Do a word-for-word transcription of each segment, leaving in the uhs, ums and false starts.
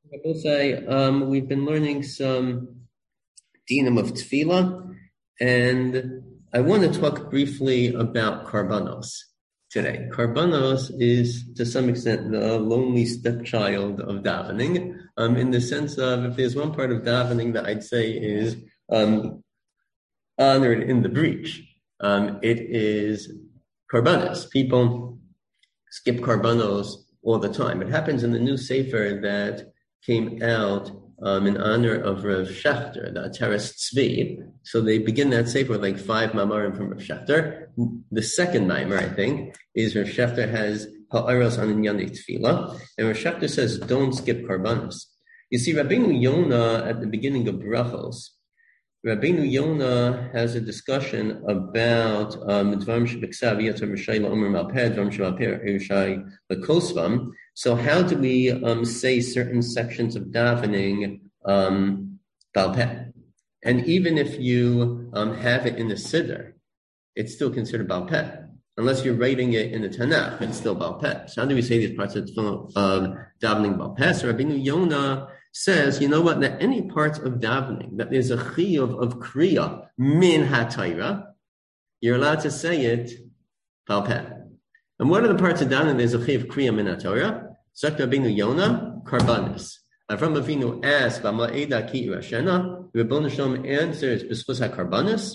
I will say um, we've been learning some dinam of tefillah, and I want to talk briefly about karbanos today. Karbanos is, to some extent, the lonely stepchild of davening, um, in the sense of if there's one part of davening that I'd say is um, honored in the breach, um, it is karbanos. People skip karbanos all the time. It happens in the new sefer that came out um, in honor of Rav Schachter, the Ateres Tzvi. So they begin that sefer with like five mamarim from Rav Schachter. The second maimar, I think, is Rav Schachter has ha'aros on Inyanei Tefillah, and Rav Schachter says don't skip karbanos. You see, Rabbeinu Yonah at the beginning of Brachos, Rabbeinu Yonah has a discussion about Dvarim Shebiksav Yatar Rishai LaOmer Malpeh Dvarim Shemalpeh Rishai LaKosvam. So how do we um, say certain sections of davening um, Balpeh? And even if you um, have it in the Siddur, it's still considered Balpeh. Unless you're writing it in the Tanakh, it's still Balpeh. So how do we say these parts of uh, davening Balpeh? So Rabbeinu Yonah says, you know what, that any parts of davening, that there's a chiyuv of kriya min ha-Torah, you're allowed to say it balpeh. And what are the parts of davening there's a chiyuv kriya min ha-Torah? Zok Rabbeinu Yonah, karbanis. Avram Avinu asks, v'ma'eda ki irashena, Rebbeinu Shalom answers, b'schus ha-karbanis.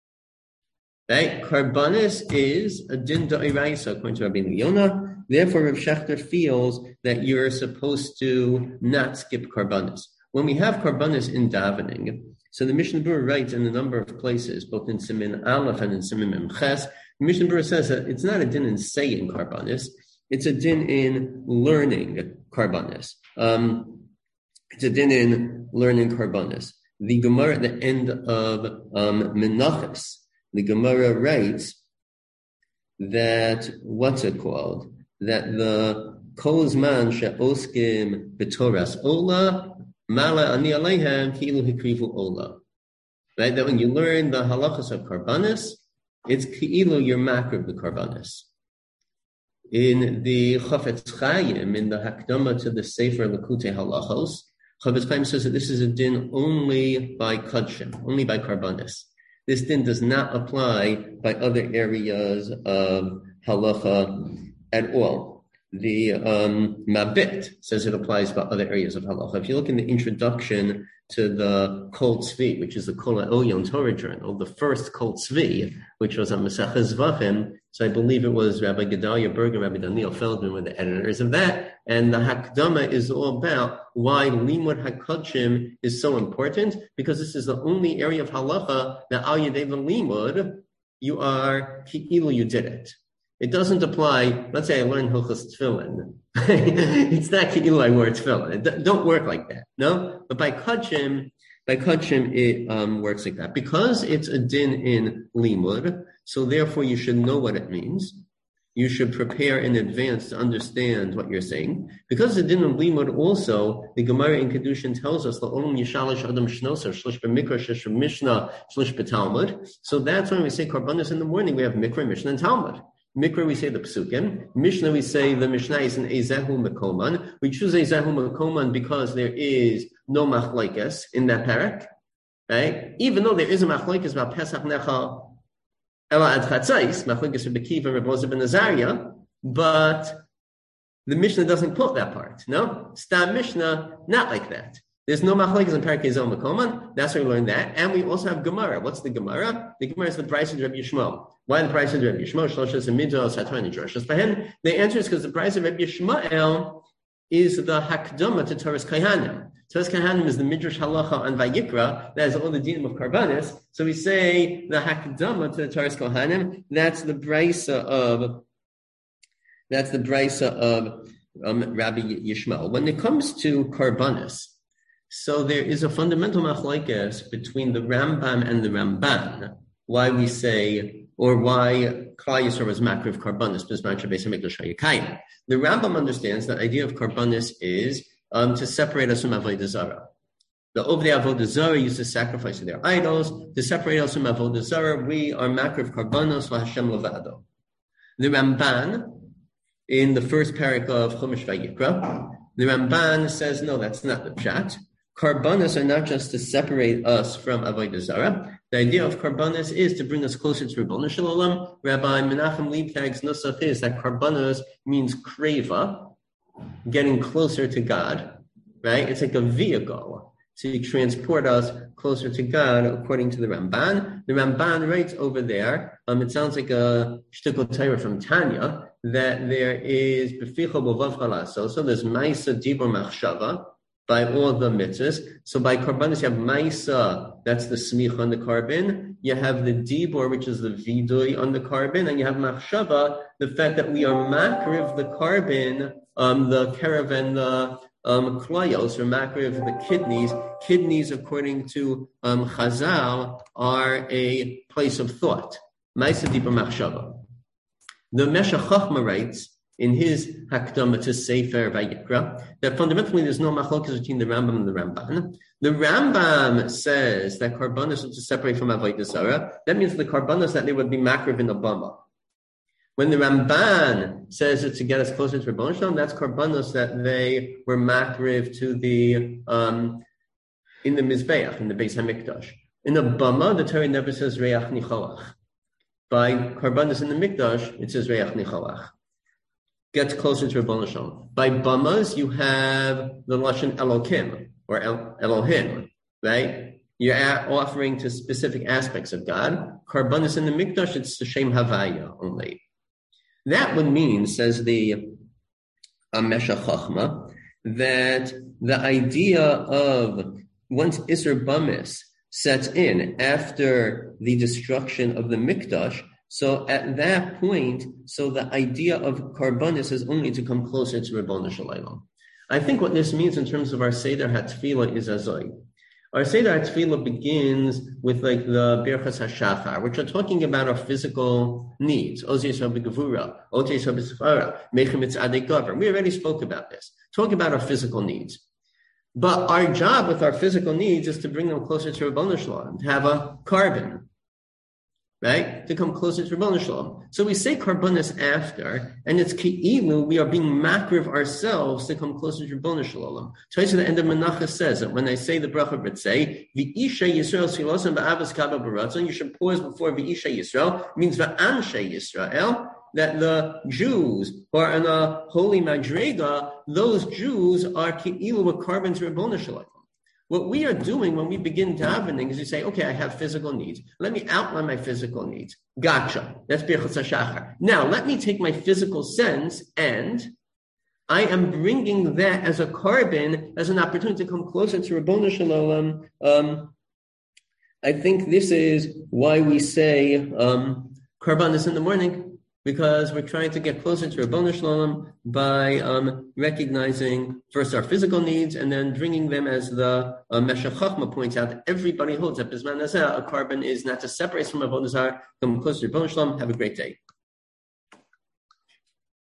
Right? Karbanis is a din da'iraisa, according to Rabbeinu Yonah. Therefore, Rav Schachter feels that you're supposed to not skip karbanis. When we have karbanis in davening, so the Mishnah Berurah writes in a number of places, both in Simin Aleph and in Simin Mem Ches, the Mishnah Berurah says that it's not a din in saying karbanis, it's a din in learning karbanis. Um, it's a din in learning karbanis. The Gemara at the end of um, Menachos, the Gemara writes that, what's it called? That the kol zman she'oskim b'toras ola mala ani aleihem ki'ilu hikrivu ola. Right? That when you learn the halachas of karbanis, it's ki'ilu you're makriv the karbanis. In the Chafetz Chaim, in the Hakdama to the Sefer Likutei Halachos, Chafetz Chaim says that this is a din only by kudshim, only by karbanis. This din does not apply by other areas of halacha at all. The um, Mabit says it applies by other areas of halacha. If you look in the introduction to the Kol Tzvi, which is the Kol HaElyon Torah journal, the first Kol Tzvi, which was on Maseches Zvachim, so I believe it was Rabbi Gedalia Berger, Rabbi Daniel Feldman were the editors of that, and the Hakdama is all about why Limud HaKodshim is so important, because this is the only area of halacha that Al Yedei Limud, you are Ki'ilu, you did it. It doesn't apply, let's say I learned Hilchos Tefillin. It's not Ki'ilu I wore Tefillin. It don't work like that, no? But by Kodshim, by Kodshim, it um, works like that. Because it's a din in Limud, so therefore you should know what it means. You should prepare in advance to understand what you're saying. Because the din in Limud also, the Gemara in Kedushin tells us, L'olam yishalish adam shnoser, shlish b'mikra, shlish b'mishnah, shlish b'talmud. So that's when we say Karbanis in the morning, we have Mikra, Mishnah, and Talmud. Mikra, we say the Psukim. Mishnah, we say the Mishnah is an Ezehu Mekoman. We choose Ezehu Mekoman because there is no machlekes in that parak, right? Even though there is a machlekes about Pesach Necha Ela Ad Chatzais, machlekes Rebbe Kiva, Rebbe Ozer ben Azariah, but the Mishnah doesn't quote that part, no? Stam Mishnah, not like that. There's no machlekes in parak Ezehu Mekoman. That's why we learn that. And we also have Gemara. What's the Gemara? The Gemara is the price of Rabbi Yishmael. Why the price of Rabbi Yishmael? Shloshes and midos, hatran and droshes. For him, the answer is because the price of Rabbi Yishmael is the hakdama to Toras Kohanim. Toras Kohanim is the midrash halacha on Vayikra. That is all the dinim of karbanis. So we say the hakdama to the Toras Kohanim. That's the brisa of. That's the brisa of um, Rabbi Yishmael. When it comes to karbanis, so there is a fundamental machlekes between the Rambam and the Ramban. Why we say. Or why Klal Yisrael was makriv karbanis b'zman shebeis hamikdash hayikayim. The Rambam understands that the idea of karbanis is um, to separate us from avodah zarah. The Ovdei avodah zarah used to sacrifice to their idols. To separate us from avodah zarah, we are makriv karbanos v'Hashem levado. The Ramban, in the first parak of Chumash Vayikra, The Ramban says, no, that's not the pshat. Karbanos are not just to separate us from Avodah Zarah. The idea of karbanos is to bring us closer to Ribono Shel Olam. Rabbi Menachem Leibtag's nusach is that karbanos means kreva, getting closer to God, right? It's like a vehicle to transport us closer to God, according to the Ramban. The Ramban writes over there, um, it sounds like a shtickle Torah from Tanya, that there is beficha b'vav chalaso, so there's ma'isa dibur machshava, by all the mitzvahs. So by karbanos, you have ma'isa, that's the smich on the carbon. You have the dibur, which is the vidui on the carbon, and you have machshava, the fact that we are makriv the carbon, um, the caravan, the um, klayos, or makriv the kidneys. Kidneys, according to um, Chazal, are a place of thought. Ma'isa dibur machshava. The Meshech Chochma writes in his Hakdama to Sefer Vayikra that fundamentally there's no machlokas between the Rambam and the Ramban. The Rambam says that karbanos are to separate from Avodah Zarah. That means the karbanos that they would be makriv in Obama. When the Ramban says it's to get us closer to Ribono Shel Olam, that's karbanos that they were makriv to the um, in the Mizbeach, in the Beis Hamikdash. In Obama, the Torah never says Reach Nicholach. By karbanos in the Mikdash, it says Reach Nicholach. Gets closer to Ribono Shel Olam. By Bamas, you have the Lashon Elokim, or El- Elohim, right? You're offering to specific aspects of God. Karbanos in the Mikdash, it's the Shem Havaya only. That would mean, says the uh, Meshech Chochma, that the idea of once Isser Bamis sets in after the destruction of the Mikdash, so at that point, so the idea of karbanos is only to come closer to Ribono Shel Olam. I think what this means in terms of our Seder HaTfilah is azoy. Our Seder HaTfilah begins with like the Birchas HaShachar, which are talking about our physical needs. Oz Yisrael b'Gevura, Ot Yisrael b'Sefara, Mechem Mitzadei Gavar. We already spoke about this. Talk about our physical needs. But our job with our physical needs is to bring them closer to Ribono Shel Olam, to have a carbon, right? To come closer to Ribono Shel Olam. So we say karbanos after, and it's ki'ilu, we are being makriv ourselves to come closer to Ribono Shel Olam. Twice at the end of Menachos says that when I say the bracha b'tzei, v'isha Yisrael silosan ba'avas kaba baratzon, you should pause before v'isha Yisrael, means v'anshe Yisrael, that the Jews who are in a holy madrega, those Jews are ki'ilu with carbon to Ribono Shel Olam. What we are doing when we begin davening is we say, okay, I have physical needs. Let me outline my physical needs. Gotcha. That's Birchas HaShachar. Now, let me take my physical sense and I am bringing that as a carbon, as an opportunity to come closer to Ribono Shel Olam. Um, I think this is why we say um, karbanos in the morning, because we're trying to get closer to Ribono Shel Olam by um, recognizing first our physical needs and then bringing them, as the uh, Meshech Chochma points out, that everybody holds that Bisman Nazeh, a carbon is not to separate from Avodah Zarah, come closer to Ribono Shel Olam. Have a great day.